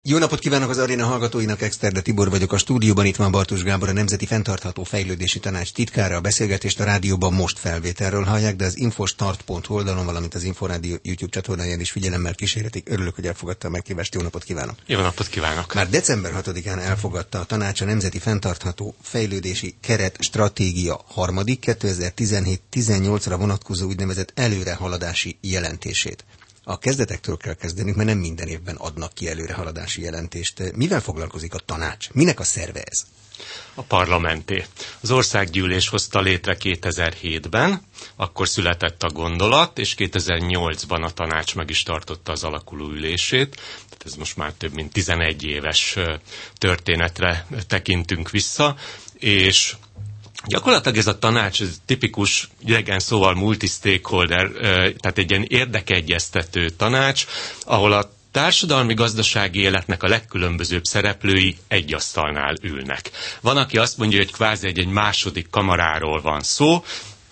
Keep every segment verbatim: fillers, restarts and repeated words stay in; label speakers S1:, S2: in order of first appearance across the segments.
S1: Jó napot kívánok az aréna hallgatóinak, Exterde Tibor vagyok a stúdióban, itt van Bartus Gábor, a Nemzeti Fenntartható Fejlődési Tanács titkára. A beszélgetést a rádióban most felvételről hallják, de az infostart pont hu oldalon, valamint az Inforádió YouTube csatornáján is figyelemmel kísérhetik. Örülök, hogy elfogadta a meghívást. Jó napot kívánok!
S2: Jó napot kívánok!
S1: Már december hatodikán elfogadta a tanács a Nemzeti Fenntartható Fejlődési Keret Stratégia harmadik kétezer-tizenhét tizennyolcra vonatkozó úgynevezett előrehaladási jelentését. A kezdetektől kell kezdenünk, mert nem minden évben adnak ki előrehaladási jelentést. Mivel foglalkozik a tanács? Minek a szerve ez?
S2: A parlamenté. Az országgyűlés hozta létre kétezer-hétben, akkor született a gondolat, és kétezer-nyolcban a tanács meg is tartotta az alakuló ülését. Tehát ez most már több mint tizenegy éves történetre tekintünk vissza, és gyakorlatilag ez a tanács, ez tipikus, idegen szóval multi-stakeholder, tehát egy ilyen érdekegyeztető tanács, ahol a társadalmi-gazdasági életnek a legkülönbözőbb szereplői egy asztalnál ülnek. Van, aki azt mondja, hogy kvázi egy, egy második kamaráról van szó.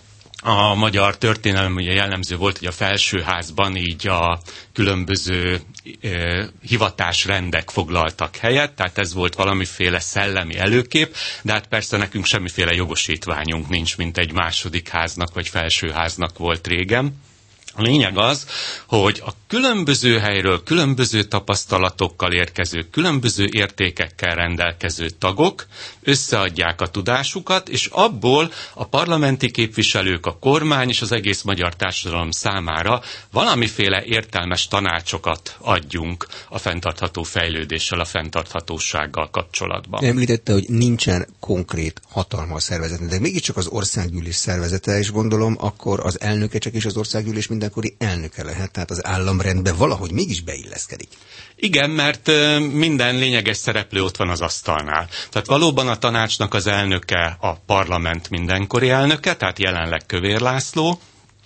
S2: A magyar történelem ugye jellemző volt, hogy a felsőházban így a különböző eh, hivatásrendek foglaltak helyet, tehát ez volt valamiféle szellemi előkép, de hát persze nekünk semmiféle jogosítványunk nincs, mint egy második háznak vagy felsőháznak volt régen. A lényeg az, hogy a különböző helyről, különböző tapasztalatokkal érkező, különböző értékekkel rendelkező tagok összeadják a tudásukat, és abból a parlamenti képviselők, a kormány és az egész magyar társadalom számára valamiféle értelmes tanácsokat adjunk a fenntartható fejlődéssel, a fenntarthatósággal kapcsolatban.
S1: Említette, hogy nincsen konkrét hatalma a szervezetnek, de mégiscsak az országgyűlés szervezete, és gondolom, akkor az elnöke csak is az országgyűlés mindenkori elnöke lehet, tehát az államrendbe valahogy mégis beilleszkedik.
S2: Igen, mert minden lényeges szereplő ott van az asztalnál. Tehát valóban a tanácsnak az elnöke a parlament mindenkori elnöke, tehát jelenleg Kövér László,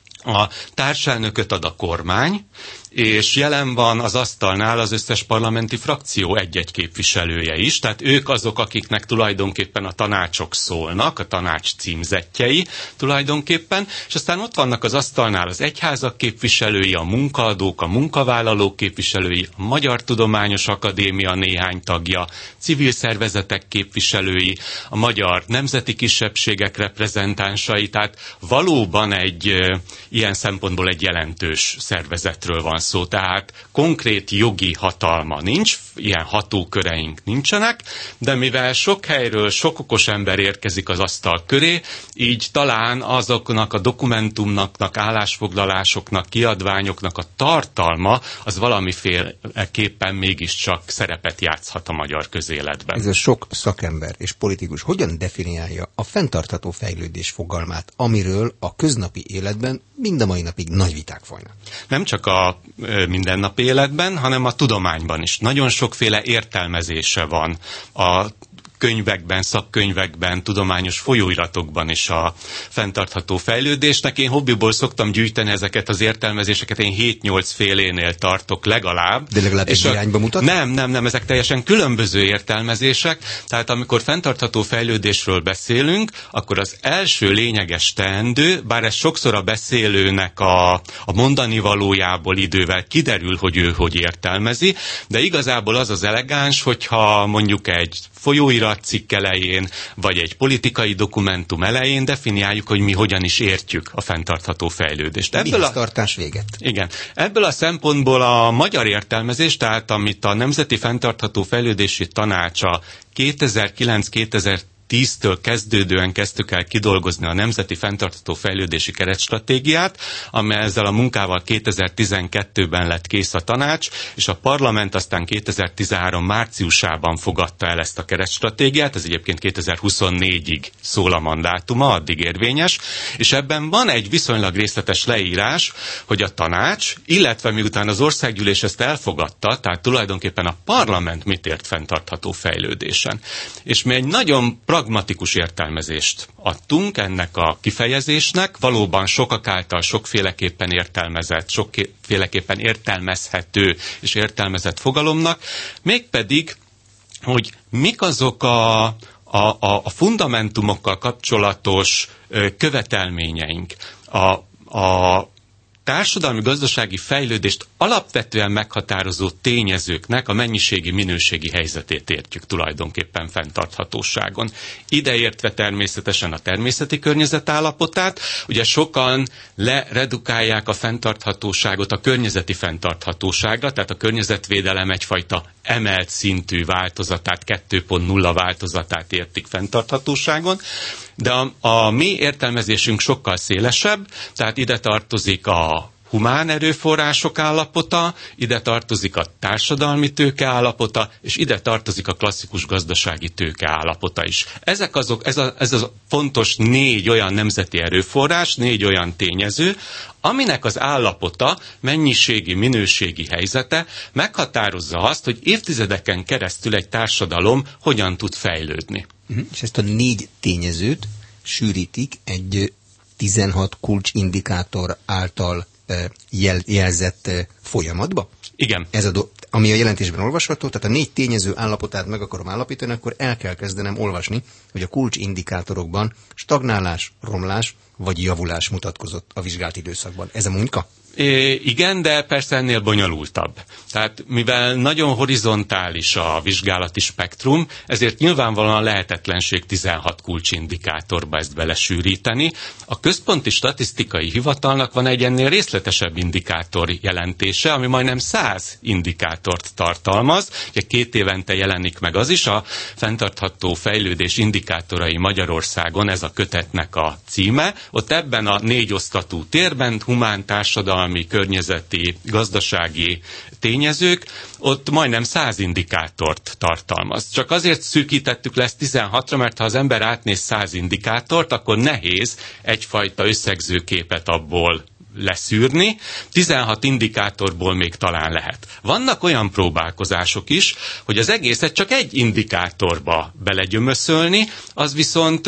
S2: a társelnököt ad a kormány, és jelen van az asztalnál az összes parlamenti frakció egy-egy képviselője is, tehát ők azok, akiknek tulajdonképpen a tanácsok szólnak, a tanács címzettjei tulajdonképpen, és aztán ott vannak az asztalnál az egyházak képviselői, a munkaadók, a munkavállalók képviselői, a Magyar Tudományos Akadémia néhány tagja, civil szervezetek képviselői, a magyar nemzeti kisebbségek reprezentánsai, tehát valóban egy e, ilyen szempontból egy jelentős szervezetről van szó, tehát konkrét jogi hatalma nincs, ilyen hatóköreink nincsenek, de mivel sok helyről sok okos ember érkezik az asztal köré, így talán azoknak a dokumentumnak, állásfoglalásoknak, kiadványoknak a tartalma az valamiféleképpen mégiscsak szerepet játszhat a magyar közéletben.
S1: Ez a sok szakember és politikus hogyan definiálja a fenntartható fejlődés fogalmát, amiről a köznapi életben mind a mai napig nagy viták folynak?
S2: Nem csak a mindennapi életben, hanem a tudományban is. Nagyon sokféle értelmezése van a könyvekben, szakkönyvekben, tudományos folyóiratokban is a fenntartható fejlődésnek. Én hobbiból szoktam gyűjteni ezeket az értelmezéseket, én hét-nyolc félénél tartok legalább.
S1: De legalább egy irányba mutat?
S2: Nem, nem, nem, ezek teljesen különböző értelmezések. Tehát amikor fenntartható fejlődésről beszélünk, akkor az első lényeges teendő, bár ez sokszor a beszélőnek a, a mondani valójából idővel kiderül, hogy ő hogy értelmezi, de igazából az az elegáns, hogyha mondjuk egy folyóirat cikk elején, vagy egy politikai dokumentum elején definiáljuk, hogy mi hogyan is értjük a fenntartható fejlődést.
S1: Ebből a tartás véget.
S2: Igen. Ebből a szempontból a magyar értelmezés, tehát amit a Nemzeti Fenntartható Fejlődési Tanácsa kétezer-kilenc kétezer-tíztől kezdődően kezdtük el kidolgozni a Nemzeti Fenntartható Fejlődési Keretstratégiát, amely ezzel a munkával kétezer-tizenkettőben lett kész a tanács, és a parlament aztán kétezer-tizenhárom márciusában fogadta el ezt a keretstratégiát, ez egyébként kétezer-huszonnégyig szól a mandátuma, addig érvényes, és ebben van egy viszonylag részletes leírás, hogy a tanács, illetve miután az országgyűlés ezt elfogadta, tehát tulajdonképpen a parlament mit ért fenntartható fejlődésen. És mi egy nagyon pragmatikus értelmezést adtunk ennek a kifejezésnek, valóban sokak által sokféleképpen értelmezett, sokféleképpen értelmezhető és értelmezett fogalomnak, mégpedig, hogy mik azok a, a, a, a fundamentumokkal kapcsolatos követelményeink, a, a társadalmi-gazdasági fejlődést alapvetően meghatározó tényezőknek a mennyiségi-minőségi helyzetét értjük tulajdonképpen fenntarthatóságon. Ideértve természetesen a természeti környezet állapotát, ugye sokan leredukálják a fenntarthatóságot a környezeti fenntarthatóságra, tehát a környezetvédelem egyfajta emelt szintű változatát, kettő pont nulla változatát értik fenntarthatóságon, de a, a mi értelmezésünk sokkal szélesebb, tehát ide tartozik a humán erőforrások állapota, ide tartozik a társadalmi tőke állapota, és ide tartozik a klasszikus gazdasági tőke állapota is. Ezek azok, ez a, ez a fontos négy olyan nemzeti erőforrás, négy olyan tényező, aminek az állapota, mennyiségi, minőségi helyzete meghatározza azt, hogy évtizedeken keresztül egy társadalom hogyan tud fejlődni.
S1: Uh-huh. És ezt a négy tényezőt sűrítik egy tizenhat kulcsindikátor által jel, jelzett folyamatba?
S2: Igen.
S1: Ez a do- ami a jelentésben olvasható, tehát a négy tényező állapotát meg akarom állapítani, akkor el kell kezdenem olvasni, hogy a kulcsindikátorokban stagnálás, romlás vagy javulás mutatkozott a vizsgált időszakban. Ez a munka?
S2: É, igen, de persze ennél bonyolultabb. Tehát mivel nagyon horizontális a vizsgálati spektrum, ezért nyilvánvalóan lehetetlenség tizenhat kulcsindikátorba ezt belesűríteni. A Központi Statisztikai Hivatalnak van egy ennél részletesebb indikátor jelentése, ami majdnem száz indikátort tartalmaz. Ugye két évente jelenik meg az is, a fenntartható fejlődés indikátorai Magyarországon, ez a kötetnek a címe. Ott ebben a négy osztatú térben humán, társadalmi, környezeti, gazdasági tényezők, ott majdnem száz indikátort tartalmaz. Csak azért szűkítettük le ezt tizenhatra, mert ha az ember átnéz száz indikátort, akkor nehéz egyfajta összegző képet abból leszűrni, tizenhat indikátorból még talán lehet. Vannak olyan próbálkozások is, hogy az egészet csak egy indikátorba belegyömöszölni, az viszont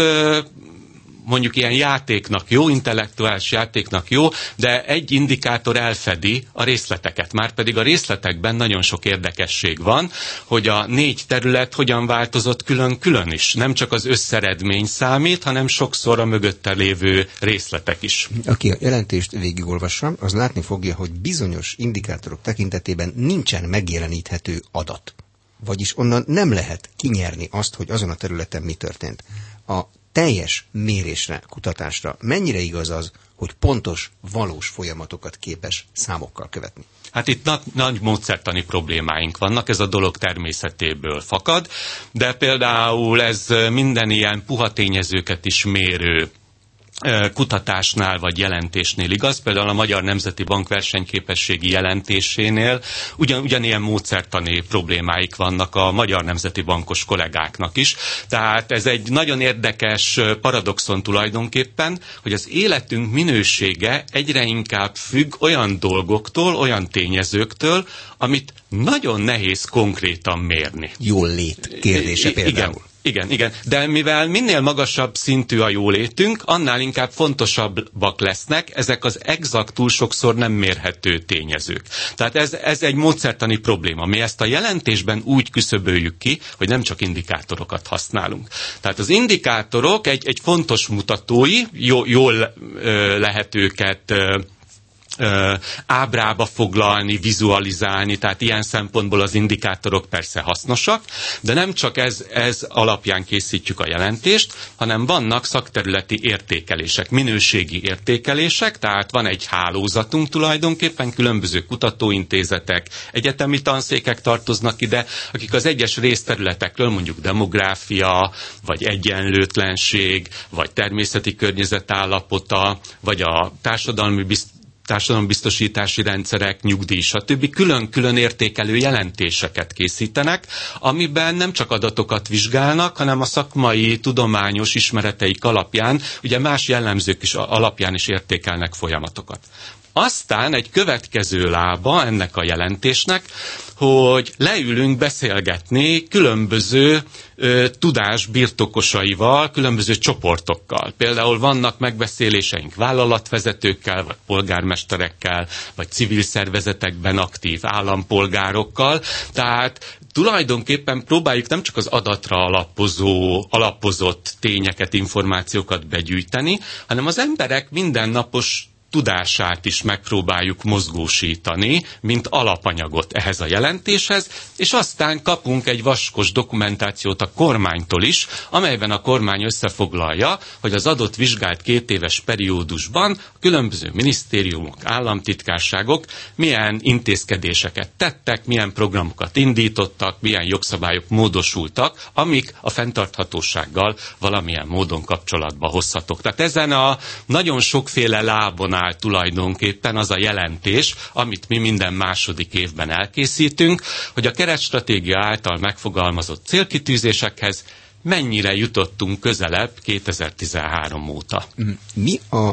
S2: mondjuk ilyen játéknak jó, intellektuális játéknak jó, de egy indikátor elfedi a részleteket. Márpedig a részletekben nagyon sok érdekesség van, hogy a négy terület hogyan változott külön-külön is. Nem csak az összeredmény számít, hanem sokszor a mögötte lévő részletek is.
S1: Aki a jelentést végigolvassa, az látni fogja, hogy bizonyos indikátorok tekintetében nincsen megjeleníthető adat. Vagyis onnan nem lehet kinyerni azt, hogy azon a területen mi történt. A teljes mérésre, kutatásra mennyire igaz az, hogy pontos, valós folyamatokat képes számokkal követni?
S2: Hát itt nagy, nagy módszertani problémáink vannak, ez a dolog természetéből fakad, de például ez minden ilyen puha tényezőket is mérő kutatásnál vagy jelentésnél igaz, például a Magyar Nemzeti Bank versenyképességi jelentésénél ugyan, ugyanilyen módszertani problémáik vannak a Magyar Nemzeti Bankos kollégáknak is. Tehát ez egy nagyon érdekes paradoxon tulajdonképpen, hogy az életünk minősége egyre inkább függ olyan dolgoktól, olyan tényezőktől, amit nagyon nehéz konkrétan mérni.
S1: Jól lét kérdése például.
S2: Igen. Igen, igen, de mivel minél magasabb szintű a jólétünk, annál inkább fontosabbak lesznek ezek az exaktul sokszor nem mérhető tényezők. Tehát ez, ez egy módszertani probléma. Mi ezt a jelentésben úgy küszöböljük ki, hogy nem csak indikátorokat használunk. Tehát az indikátorok egy, egy fontos mutatói, jó, jól ö, lehet őket ö, Ö, ábrába foglalni, vizualizálni, tehát ilyen szempontból az indikátorok persze hasznosak, de nem csak ez, ez alapján készítjük a jelentést, hanem vannak szakterületi értékelések, minőségi értékelések, tehát van egy hálózatunk tulajdonképpen, különböző kutatóintézetek, egyetemi tanszékek tartoznak ide, akik az egyes részterületekről, mondjuk demográfia, vagy egyenlőtlenség, vagy természeti környezet állapota, vagy a társadalmi biztonság, társadalombiztosítási rendszerek, nyugdíj, stb. Külön-külön értékelő jelentéseket készítenek, amiben nem csak adatokat vizsgálnak, hanem a szakmai, tudományos ismereteik alapján, ugye más jellemzők is alapján is értékelnek folyamatokat. Aztán egy következő lába ennek a jelentésnek, hogy leülünk beszélgetni különböző ö, tudás birtokosaival, különböző csoportokkal. Például vannak megbeszéléseink vállalatvezetőkkel, vagy polgármesterekkel, vagy civil szervezetekben aktív állampolgárokkal. Tehát tulajdonképpen próbáljuk nem csak az adatra alapozó, alapozott tényeket, információkat begyűjteni, hanem az emberek mindennapos tudását is megpróbáljuk mozgósítani, mint alapanyagot ehhez a jelentéshez, és aztán kapunk egy vaskos dokumentációt a kormánytól is, amelyben a kormány összefoglalja, hogy az adott vizsgált két éves periódusban a különböző minisztériumok, államtitkárságok milyen intézkedéseket tettek, milyen programokat indítottak, milyen jogszabályok módosultak, amik a fenntarthatósággal valamilyen módon kapcsolatba hozhatók. Tehát ezen a nagyon sokféle lábon áll tulajdonképpen az a jelentés, amit mi minden második évben elkészítünk, hogy a keretstratégia által megfogalmazott célkitűzésekhez mennyire jutottunk közelebb kétezer-tizenhárom óta.
S1: Mi a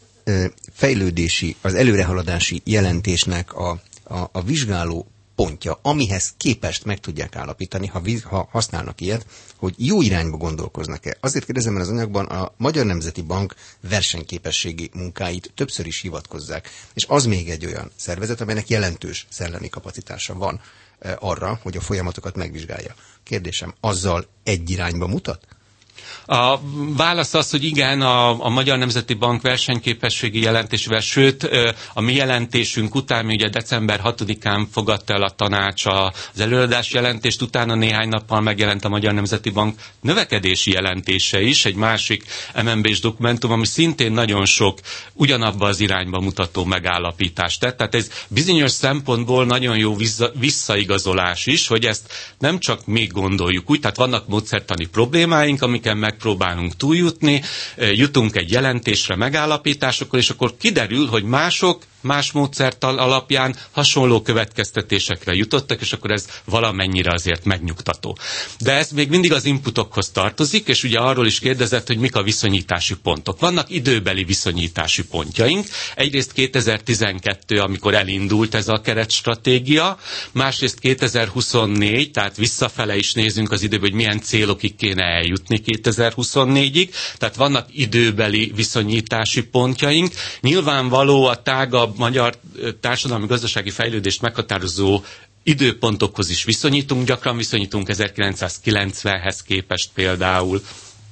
S1: fejlődési, az előrehaladási jelentésnek a, a, a vizsgáló pontja, amihez képest meg tudják állapítani, ha, ha használnak ilyet, hogy jó irányba gondolkoznak-e? Azért kérdezem, mert az anyagban a Magyar Nemzeti Bank versenyképességi munkáit többször is hivatkozzák. És az még egy olyan szervezet, amelynek jelentős szellemi kapacitása van e, arra, hogy a folyamatokat megvizsgálja. Kérdésem, azzal egy irányba mutat?
S2: A válasz az, hogy igen, a, a Magyar Nemzeti Bank versenyképességi jelentésével, sőt, a mi jelentésünk után, mi ugye december hatodikán fogadta el a tanács az előadási jelentést, utána néhány nappal megjelent a Magyar Nemzeti Bank növekedési jelentése is, egy másik em en bé-s dokumentum, ami szintén nagyon sok ugyanabba az irányba mutató megállapítást tett. Tehát ez bizonyos szempontból nagyon jó vissza, visszaigazolás is, hogy ezt nem csak mi gondoljuk úgy, tehát vannak módszertani problémáink, amiken megpróbálunk túljutni, jutunk egy jelentésre, megállapításokkal, és akkor kiderül, hogy mások más módszertan alapján hasonló következtetésekre jutottak, és akkor ez valamennyire azért megnyugtató. De ez még mindig az inputokhoz tartozik, és ugye arról is kérdezett, hogy mik a viszonyítási pontok. Vannak időbeli viszonyítási pontjaink. Egyrészt kétezer-tizenkettő, amikor elindult ez a keretstratégia, másrészt kétezer-huszonnégy, tehát visszafele is nézünk az időben, hogy milyen célokig kéne eljutni kétezer-huszonnégyig, tehát vannak időbeli viszonyítási pontjaink. Nyilvánvaló a tágabb magyar társadalmi-gazdasági fejlődést meghatározó időpontokhoz is viszonyítunk, gyakran viszonyítunk ezerkilencszázkilencvenhez képest például.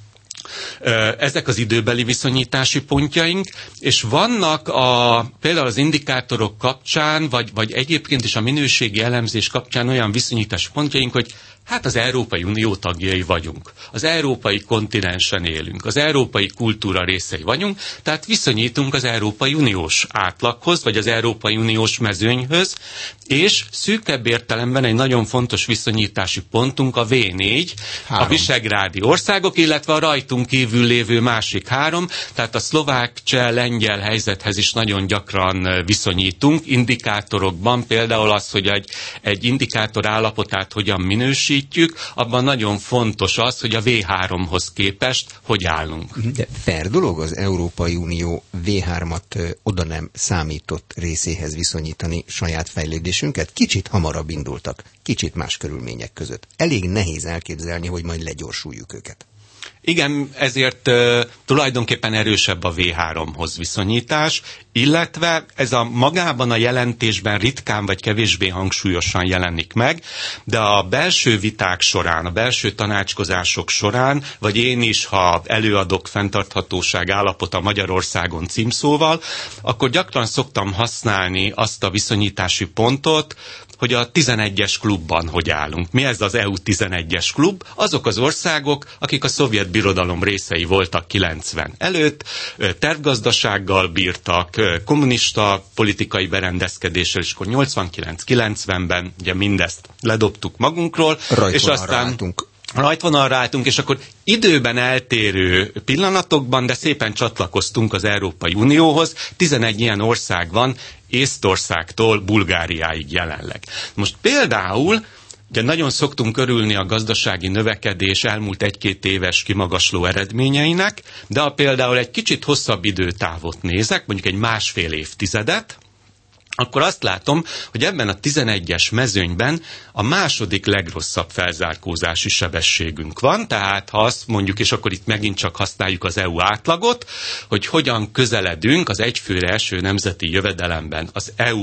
S2: Ezek az időbeli viszonyítási pontjaink, és vannak a, például az indikátorok kapcsán, vagy, vagy egyébként is a minőségi elemzés kapcsán olyan viszonyítási pontjaink, hogy hát az Európai Unió tagjai vagyunk. Az európai kontinensen élünk. Az európai kultúra részei vagyunk, tehát viszonyítunk az Európai Uniós átlaghoz, vagy az Európai Uniós mezőnyhöz, és szűkebb értelemben egy nagyon fontos viszonyítási pontunk a vé négy, három. A visegrádi országok, illetve a rajtunk kívül lévő másik három, tehát a szlovák, cseh, lengyel helyzethez is nagyon gyakran viszonyítunk. Indikátorokban például az, hogy egy, egy indikátor állapotát hogyan minősít, abban nagyon fontos az, hogy a vé háromhoz képest hogy állunk.
S1: De fair dolog az Európai Unió vé hármat oda nem számított részéhez viszonyítani saját fejlődésünket? Kicsit hamarabb indultak, kicsit más körülmények között. Elég nehéz elképzelni, hogy majd legyorsuljuk őket.
S2: Igen, ezért uh, tulajdonképpen erősebb a vé háromhoz viszonyítás, illetve ez a magában a jelentésben ritkán vagy kevésbé hangsúlyosan jelenik meg, de a belső viták során, a belső tanácskozások során, vagy én is, ha előadok fenntarthatóság állapota Magyarországon címszóval, akkor gyakran szoktam használni azt a viszonyítási pontot, hogy a tizenegyes klubban hogy állunk. Mi ez az é u tizenegyes klub? Azok az országok, akik a szovjet birodalom részei voltak kilencven előtt, tervgazdasággal bírtak, kommunista politikai berendezkedéssel, és akkor nyolcvankilenc-kilencvenben ugye mindezt ledobtuk magunkról, és aztán álltunk. rajtvonalra álltunk, és akkor időben eltérő pillanatokban, de szépen csatlakoztunk az Európai Unióhoz. tizenegy ilyen ország van, Észtországtól Bulgáriáig jelenleg. Most például, ugye nagyon szoktunk örülni a gazdasági növekedés elmúlt egy-két éves kimagasló eredményeinek, de ha például egy kicsit hosszabb időtávot nézek, mondjuk egy másfél évtizedet, akkor azt látom, hogy ebben a tizenegyes mezőnyben a második legrosszabb felzárkózási sebességünk van, tehát ha azt mondjuk, és akkor itt megint csak használjuk az é u átlagot, hogy hogyan közeledünk az egyfőre eső nemzeti jövedelemben az é u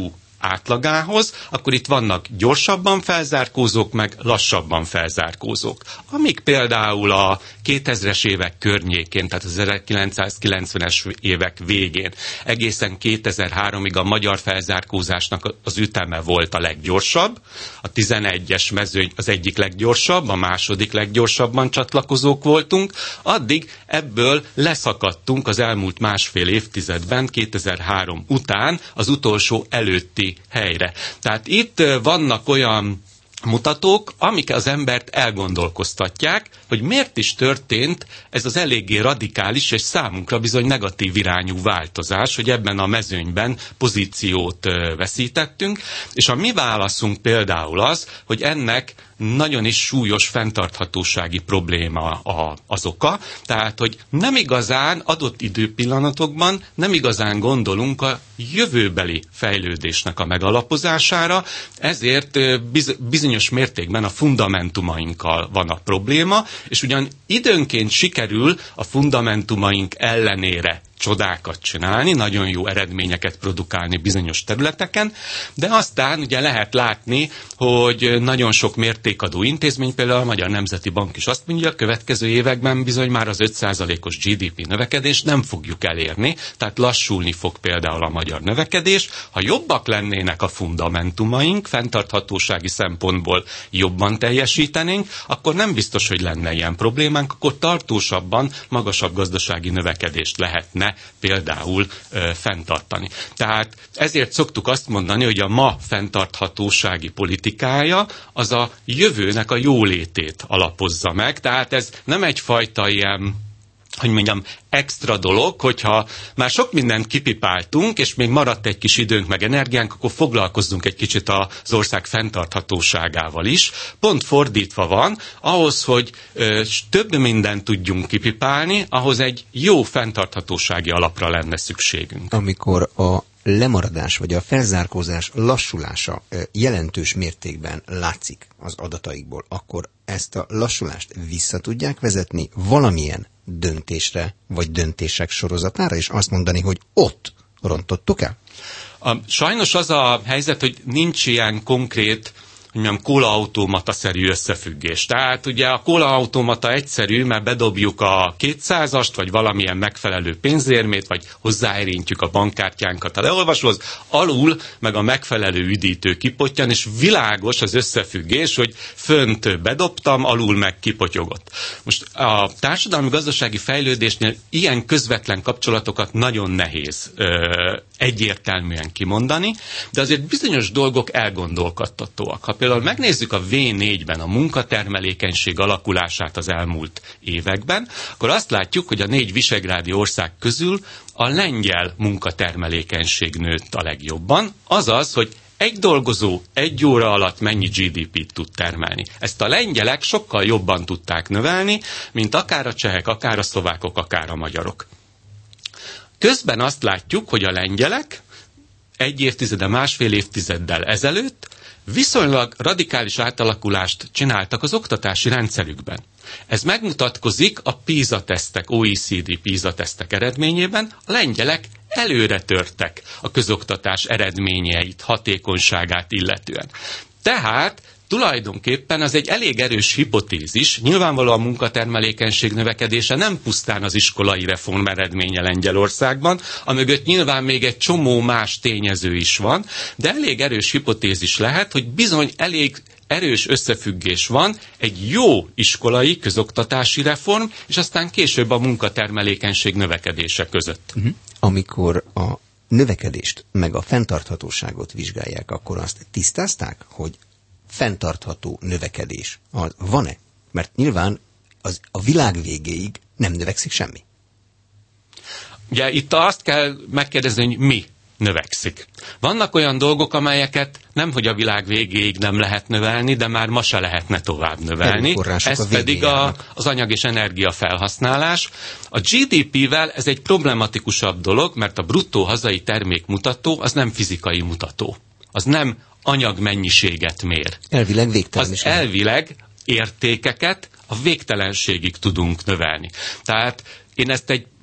S2: átlagához, akkor itt vannak gyorsabban felzárkózók, meg lassabban felzárkózók. Amíg például a kétezres évek környékén, tehát az ezerkilencszázkilencvenes évek végén, egészen kétezer-háromig a magyar felzárkózásnak az üteme volt a leggyorsabb, a tizenegyes mezőny az egyik leggyorsabb, a második leggyorsabban csatlakozók voltunk, addig ebből leszakadtunk az elmúlt másfél évtizedben, kétezer-három után az utolsó előtti helyre. Tehát itt vannak olyan mutatók, amik az embert elgondolkoztatják, hogy miért is történt ez az eléggé radikális és számunkra bizony negatív irányú változás, hogy ebben a mezőnyben pozíciót veszítettünk, és a mi válaszunk például az, hogy ennek nagyon is súlyos fenntarthatósági probléma a, az oka, tehát, hogy nem igazán adott időpillanatokban nem igazán gondolunk a jövőbeli fejlődésnek a megalapozására, ezért biz, bizonyos mértékben a fundamentumainkkal van a probléma, és ugyan időnként sikerül a fundamentumaink ellenére csodákat csinálni, nagyon jó eredményeket produkálni bizonyos területeken, de aztán ugye lehet látni, hogy nagyon sok mértékadó intézmény, például a Magyar Nemzeti Bank is azt mondja, a következő években bizony már az öt százalékos gé dé pé növekedést nem fogjuk elérni, tehát lassulni fog például a magyar növekedés. Ha jobbak lennének a fundamentumaink, fenntarthatósági szempontból jobban teljesítenénk, akkor nem biztos, hogy lenne ilyen problémánk, akkor tartósabban, magasabb gazdasági növekedést lehetne például ö, fenntartani. Tehát ezért szoktuk azt mondani, hogy a ma fenntarthatósági politikája az a jövőnek a jólétét alapozza meg. Tehát ez nem egyfajta ilyen, hogy mondjam, extra dolog, hogyha már sok mindent kipipáltunk, és még maradt egy kis időnk meg energiánk, akkor foglalkozzunk egy kicsit az ország fenntarthatóságával is. Pont fordítva van, ahhoz, hogy ö, több mindent tudjunk kipipálni, ahhoz egy jó fenntarthatósági alapra lenne szükségünk.
S1: Amikor a lemaradás vagy a felzárkózás lassulása jelentős mértékben látszik az adataikból, akkor ezt a lassulást vissza tudják vezetni valamilyen döntésre, vagy döntések sorozatára, és azt mondani, hogy ott rontottuk el?
S2: A, sajnos az a helyzet, hogy nincs ilyen konkrét, hogy mondjam, kólaautomata-szerű összefüggés. Tehát ugye a kólaautomata egyszerű, mert bedobjuk a kétszázast, vagy valamilyen megfelelő pénzérmét, vagy hozzáérintjük a bankkártyánkat a leolvasóhoz, alul meg a megfelelő üdítő kipottyan, és világos az összefüggés, hogy fönt bedobtam, alul meg kipotyogott. Most a társadalmi-gazdasági fejlődésnél ilyen közvetlen kapcsolatokat nagyon nehéz ö, egyértelműen kimondani, de azért bizonyos dolgok elgondolkodtatóak. Ha például megnézzük a vé négyben a munkatermelékenység alakulását az elmúlt években, akkor azt látjuk, hogy a négy visegrádi ország közül a lengyel munkatermelékenység nőtt a legjobban, azaz, hogy egy dolgozó egy óra alatt mennyi gé dé pét tud termelni. Ezt a lengyelek sokkal jobban tudták növelni, mint akár a csehek, akár a szlovákok, akár a magyarok. Közben azt látjuk, hogy a lengyelek egy évtizede, másfél évtizeddel ezelőtt viszonylag radikális átalakulást csináltak az oktatási rendszerükben. Ez megmutatkozik a PISA-tesztek, o e cé dé PISA-tesztek eredményében. A lengyelek előre törtek a közoktatás eredményeit, hatékonyságát illetően. Tehát tulajdonképpen az egy elég erős hipotézis, nyilvánvalóan a munkatermelékenység növekedése nem pusztán az iskolai reform eredménye Lengyelországban, amögött nyilván még egy csomó más tényező is van, de elég erős hipotézis lehet, hogy bizony elég erős összefüggés van egy jó iskolai közoktatási reform, és aztán később a munkatermelékenység növekedése között. Uh-huh.
S1: Amikor a növekedést meg a fenntarthatóságot vizsgálják, akkor azt tisztázták, hogy fenntartható növekedés az van-e? Mert nyilván az a világ végéig nem növekszik semmi.
S2: Ugye itt azt kell megkérdezni, hogy mi növekszik. Vannak olyan dolgok, amelyeket nemhogy a világ végéig nem lehet növelni, de már ma se lehetne tovább növelni. Ez pedig a, az anyag és energia felhasználás. A gé dé pével ez egy problematikusabb dolog, mert a bruttó hazai termékmutató az nem fizikai mutató. Az nem anyagmennyiséget mér.
S1: Elvileg végtelen
S2: az
S1: is.
S2: Elvileg értékeket a végtelenségig tudunk növelni. Tehát én ezt egy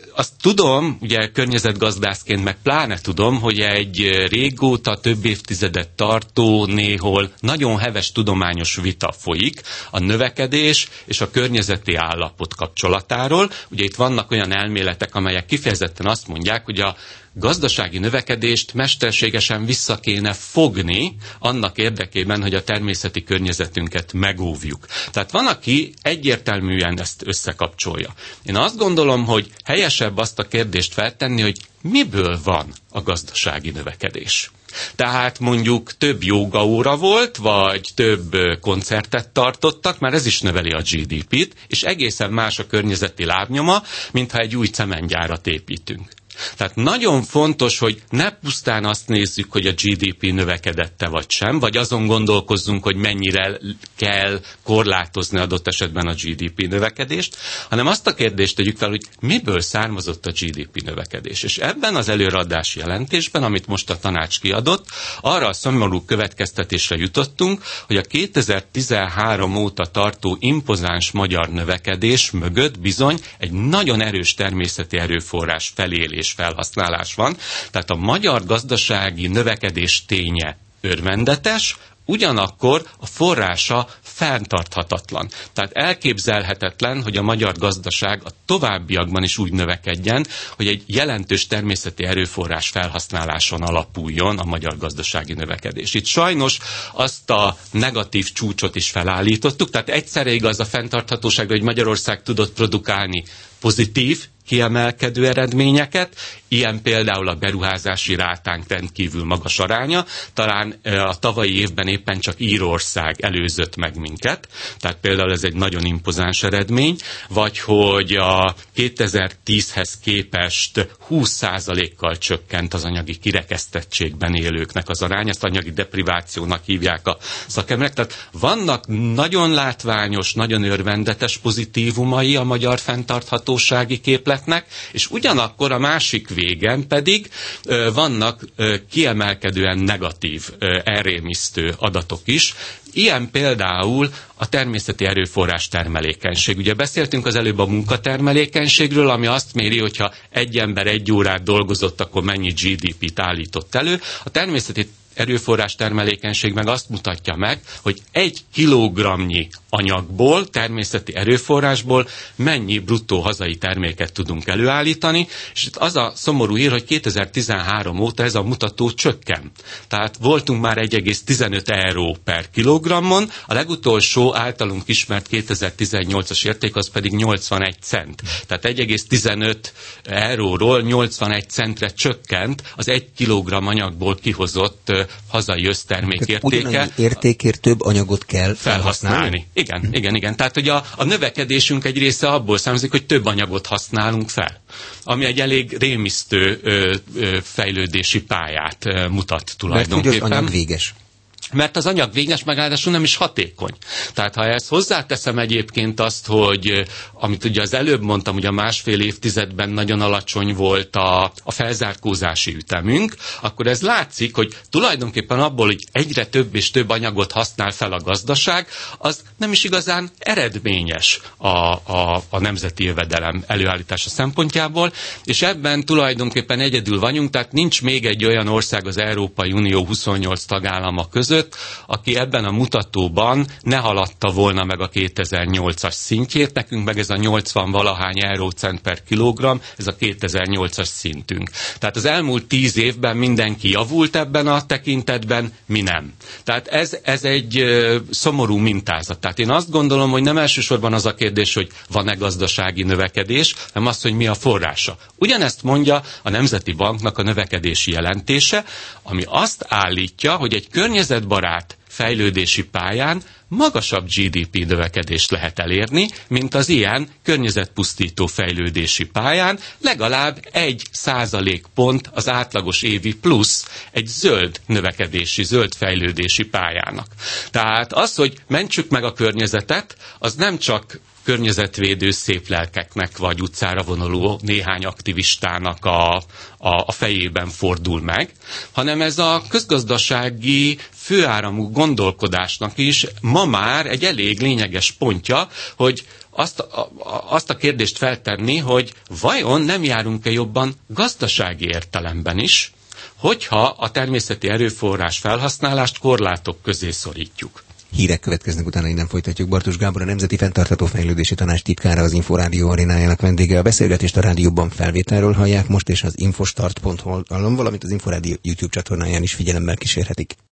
S2: azt tudom, ugye környezetgazdászként meg pláne tudom, hogy egy régóta, több évtizedet tartó, néhol nagyon heves tudományos vita folyik a növekedés és a környezeti állapot kapcsolatáról. Ugye itt vannak olyan elméletek, amelyek kifejezetten azt mondják, hogy a gazdasági növekedést mesterségesen vissza kéne fogni annak érdekében, hogy a természeti környezetünket megóvjuk. Tehát van, aki egyértelműen ezt összekapcsolja. Én azt gondolom, hogy helyesebb azt a kérdést feltenni, hogy miből van a gazdasági növekedés. Tehát mondjuk több jógaóra volt, vagy több koncertet tartottak, már ez is növeli a gé dé pét, és egészen más a környezeti lábnyoma, mintha egy új cementgyárat építünk. Tehát nagyon fontos, hogy ne pusztán azt nézzük, hogy a gé dé pé növekedette vagy sem, vagy azon gondolkozzunk, hogy mennyire kell korlátozni adott esetben a gé dé pé növekedést, hanem azt a kérdést tegyük fel, hogy miből származott a gé dé pé növekedés. És ebben az előadási jelentésben, amit most a tanács kiadott, arra a szomorú következtetésre jutottunk, hogy a kétezer-tizenhárom óta tartó impozáns magyar növekedés mögött bizony egy nagyon erős természeti erőforrás felélés felhasználás van. Tehát a magyar gazdasági növekedés ténye örvendetes, ugyanakkor a forrása fenntarthatatlan. Tehát elképzelhetetlen, hogy a magyar gazdaság a továbbiakban is úgy növekedjen, hogy egy jelentős természeti erőforrás felhasználáson alapuljon a magyar gazdasági növekedés. Itt sajnos azt a negatív csúcsot is felállítottuk, tehát egyszerre igaz a fenntarthatóságra, hogy Magyarország tudott produkálni pozitív, kiemelkedő eredményeket, ilyen például a beruházási rátánk rendkívül magas aránya, talán a tavalyi évben éppen csak Írország előzött meg minket, tehát például ez egy nagyon impozáns eredmény, vagy hogy a kétezer-tízhez képest húsz százalékkal csökkent az anyagi kirekesztettségben élőknek az arány, ezt anyagi deprivációnak hívják a szakemberek, tehát vannak nagyon látványos, nagyon örvendetes pozitívumai a magyar fenntarthatósági képlet, és ugyanakkor a másik végen pedig ö, vannak ö, kiemelkedően negatív, ö, elrémisztő adatok is. Ilyen például a természeti erőforrás termelékenység. Ugye beszéltünk az előbb a munkatermelékenységről, ami azt méri, hogyha egy ember egy órát dolgozott, akkor mennyi gé dé pét állított elő. A természeti erőforrás termelékenység meg azt mutatja meg, hogy egy kilogramnyi anyagból, természeti erőforrásból mennyi bruttó hazai terméket tudunk előállítani, és itt az a szomorú hír, hogy kétezer-tizenhárom óta ez a mutató csökken. Tehát voltunk már egy egész tizenöt euró per kilogrammon, a legutolsó általunk ismert kétezer-tizennyolcas érték az pedig nyolcvanegy cent. Tehát egy egész tizenöt euróról nyolcvanegy centre csökkent az egy kilogramm anyagból kihozott hazai össztermék értéke.
S1: Ugyanannyi értékért több anyagot kell felhasználni. felhasználni.
S2: Igen, igen, igen. Tehát, hogy a, a növekedésünk egy része abból származik, hogy több anyagot használunk fel, ami egy elég rémisztő ö, ö, fejlődési pályát ö, mutat tulajdonképpen.
S1: Mert hogy az anyag véges.
S2: Mert az anyag véges, meg ráadásul nem is hatékony. Tehát ha ezt hozzáteszem egyébként azt, hogy amit ugye az előbb mondtam, hogy a másfél évtizedben nagyon alacsony volt a, a felzárkózási ütemünk, akkor ez látszik, hogy tulajdonképpen abból, hogy egyre több és több anyagot használ fel a gazdaság, az nem is igazán eredményes a, a, a nemzeti jövedelem előállítása szempontjából, és ebben tulajdonképpen egyedül vagyunk, tehát nincs még egy olyan ország az Európai Unió huszonnyolc tagállama között, aki ebben a mutatóban ne haladta volna meg a kétezer-nyolcas szintjét, nekünk meg ez a nyolcvan valahány eurócent per kilogramm, ez a kétezer-nyolcas szintünk. Tehát az elmúlt tíz évben mindenki javult ebben a tekintetben, mi nem. Tehát ez, ez egy ö, szomorú mintázat. Tehát én azt gondolom, hogy nem elsősorban az a kérdés, hogy van-e gazdasági növekedés, hanem az, hogy mi a forrása. Ugyanezt mondja a Nemzeti Banknak a növekedési jelentése, ami azt állítja, hogy egy környezetbarát fejlődési pályán magasabb gé dé pé növekedést lehet elérni, mint az ilyen környezetpusztító fejlődési pályán, legalább egy százalékpont az átlagos évi plusz egy zöld növekedési, zöld fejlődési pályának. Tehát az, hogy mentsük meg a környezetet, az nem csak környezetvédő szép lelkeknek vagy utcára vonuló néhány aktivistának a, a, a fejében fordul meg, hanem ez a közgazdasági főáramú gondolkodásnak is ma már egy elég lényeges pontja, hogy azt a, azt a kérdést feltenni, hogy vajon nem járunk-e jobban gazdasági értelemben is, hogyha a természeti erőforrás felhasználást korlátok közé szorítjuk.
S1: Hírek következnek, utána innen folytatjuk. Bartus Gábor, a Nemzeti Fenntartható Fejlődési Tanács titkára, az Inforádió arénájának vendége. A beszélgetést a rádióban felvételről hallják most, és az infostart pont hu oldalon, valamint az Inforádió YouTube csatornáján is figyelemmel kísérhetik.